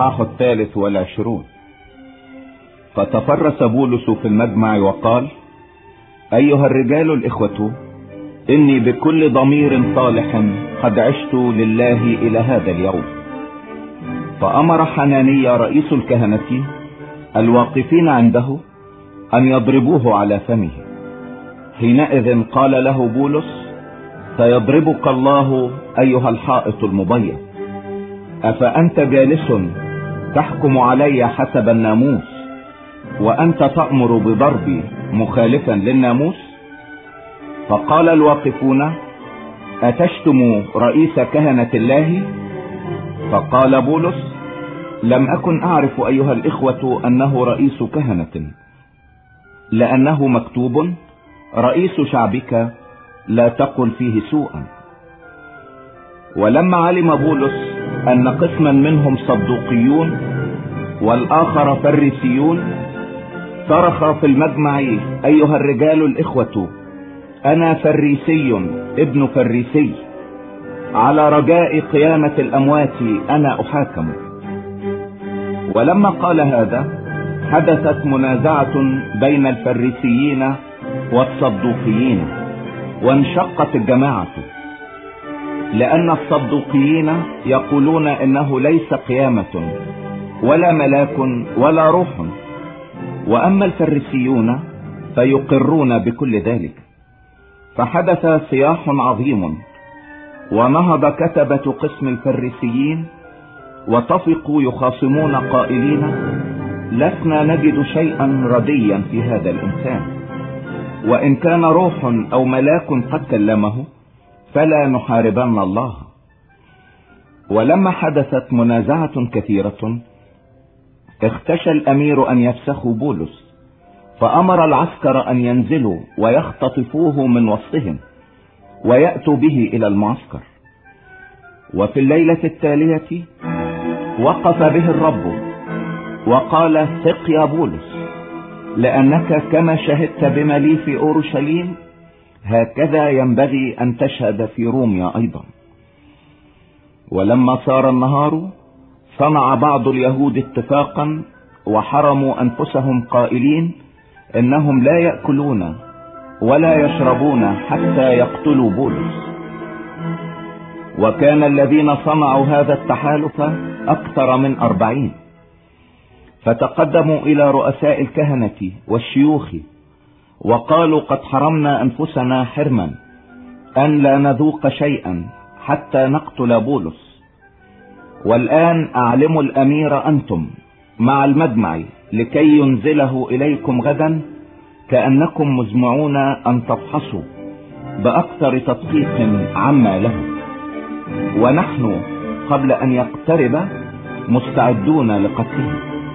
الإصحاح 23. فتفرس بولس في المجمع وقال: أيها الرجال الإخوة، إني بكل ضمير صالح قد عشت لله إلى هذا اليوم. فأمر حنانيا رئيس الكهنة الواقفين عنده أن يضربوه على فمه. حينئذ قال له بولس: سيضربك الله أيها الحائط المبيض. أفأنت جالس تحكم علي حسب الناموس، وأنت تأمر بضربي مخالفا للناموس؟ فقال الواقفون: أتشتم رئيس كهنة الله؟ فقال بولس: لم أكن أعرف أيها الإخوة أنه رئيس كهنة، لأنه مكتوب: رئيس شعبك لا تقل فيه سوءا. ولما علم بولس أن قسما منهم صدوقيون والآخر فريسيون، صرخ في المجمع: أيها الرجال الإخوة، أنا فريسي ابن فريسي، على رجاء قيامة الأموات أنا أحاكم. ولما قال هذا حدثت منازعة بين الفريسيين والصدوقيين، وانشقت الجماعة، لأن الصدوقيين يقولون إنه ليس قيامة ولا ملاك ولا روح، وأما الفريسيون فيقرون بكل ذلك. فحدث صياح عظيم، ونهض كتبة قسم الفريسيين وطفقوا يخاصمون قائلين: لسنا نجد شيئا رديا في هذا الإنسان، وإن كان روح أو ملاك قد كلمه فلا نحاربن الله. ولما حدثت منازعة كثيرة، اختشى الأمير أن يفسخوا بولس، فأمر العسكر أن ينزلوا ويختطفوه من وسطهم ويأتوا به إلى المعسكر. وفي الليلة التالية وقف به الرب وقال: ثق يا بولس، لأنك كما شهدت بما لي في أورشليم هكذا ينبغي أن تشهد في روميا أيضا. ولما صار النهار صنع بعض اليهود اتفاقا وحرموا أنفسهم قائلين إنهم لا يأكلون ولا يشربون حتى يقتلوا بولس. وكان الذين صنعوا هذا التحالف أكثر من 40. فتقدموا إلى رؤساء الكهنة والشيوخ وقالوا: قد حرمنا أنفسنا حرما أن لا نذوق شيئا حتى نقتل بولس. والآن أعلموا الأمير أنتم مع المجمع لكي ينزله إليكم غدا، كأنكم مزمعون أن تفحصوا بأكثر تدقيق عما له، ونحن قبل أن يقترب مستعدون لقتله.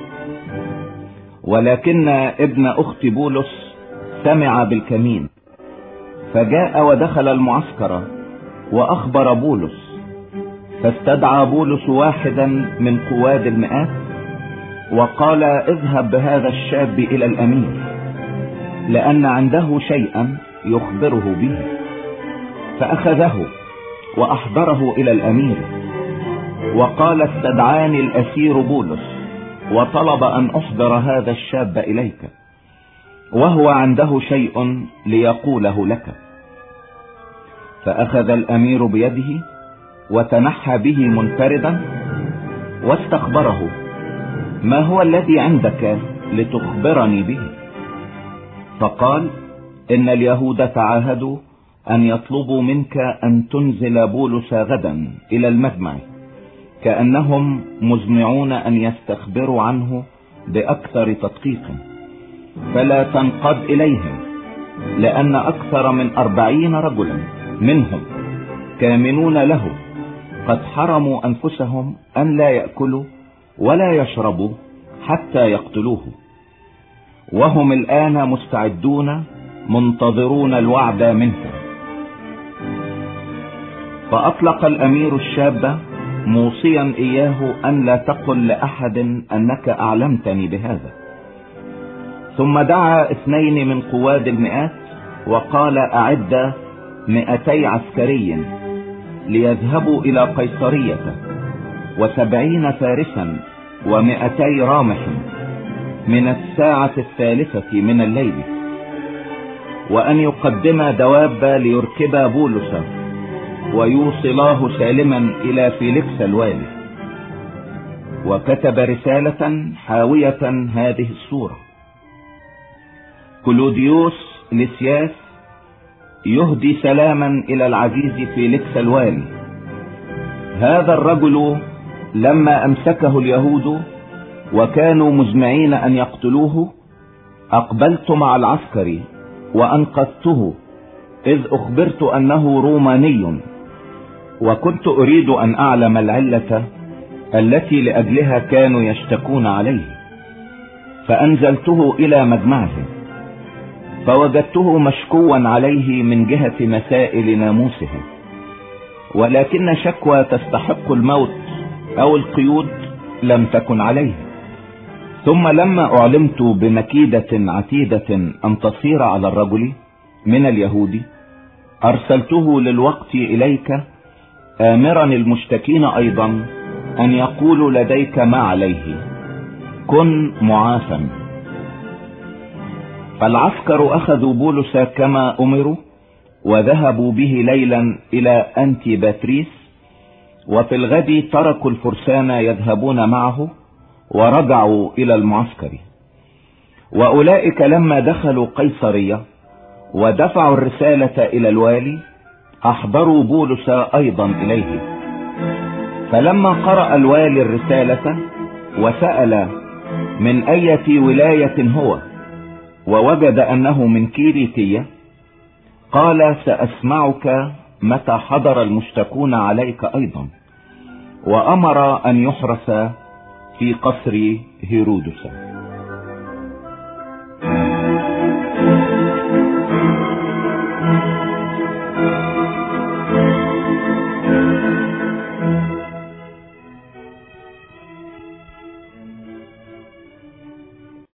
ولكن ابن أخت بولس سمع بالكمين، فجاء ودخل المعسكر وأخبر بولس. فاستدعى بولس واحدا من قواد المئات وقال: اذهب بهذا الشاب إلى الأمير، لأن عنده شيئا يخبره به. فأخذه وأحضره إلى الأمير، وقال: استدعاني الأسير بولس وطلب أن أحضر هذا الشاب إليك، وهو عنده شيء ليقوله لك. فأخذ الأمير بيده وتنحى به منفردا واستخبره: ما هو الذي عندك لتخبرني به؟ فقال: إن اليهود تعاهدوا أن يطلبوا منك أن تنزل بولس غدا إلى المجمع، كأنهم مزمعون أن يستخبروا عنه بأكثر تدقيق، فلا تنقض إليهم، لأن أكثر من 40 رجلا منهم كامنون له قد حرموا أنفسهم أن لا يأكلوا ولا يشربوا حتى يقتلوه، وهم الآن مستعدون منتظرون الوعد منك. فأطلق الأمير الشاب موصيا إياه أن لا تقل لأحد أنك أعلمتني بهذا. ثم دعا 2 من قواد المئات وقال: أعد 200 عسكري ليذهبوا إلى قيصرية، و70 فارسا و200 رامح من الساعة 3 من الليل، وأن يقدم دواب ليركب بولس ويوصلاه سالما إلى فيليكس الوالي. وكتب رسالة حاوية هذه الصورة: كلوديوس ليسياس يهدي سلاما إلى العزيز فيليكس الوالي. هذا الرجل لما أمسكه اليهود وكانوا مزمعين أن يقتلوه، أقبلت مع العسكر وأنقذته، إذ أخبرت أنه روماني، وكنت أريد أن أعلم العلة التي لأجلها كانوا يشتكون عليه. فأنزلته إلى مجمعه، فوجدته مشكوا عليه من جهة مسائل ناموسه، ولكن شكوى تستحق الموت أو القيود لم تكن عليه. ثم لما أعلمت بمكيدة عتيدة أن تصير على الرجل من اليهود، أرسلته للوقت إليك، آمرا المشتكين أيضا أن يقولوا لديك ما عليه، كن معافا. فالعسكر أخذوا بولس كما أمروا، وذهبوا به ليلا إلى أنتي باتريس، وفي الغد تركوا الفرسان يذهبون معه ورجعوا إلى المعسكر. وأولئك لما دخلوا قيصرية ودفعوا الرسالة إلى الوالي، أحضروا بولس أيضا إليه. فلما قرأ الوالي الرسالة وسأل من أية ولاية هو، ووجد أنه من كيريتية، قال: سأسمعك متى حضر المشتكون عليك أيضا. وأمر أن يحرس في قصر هيرودس.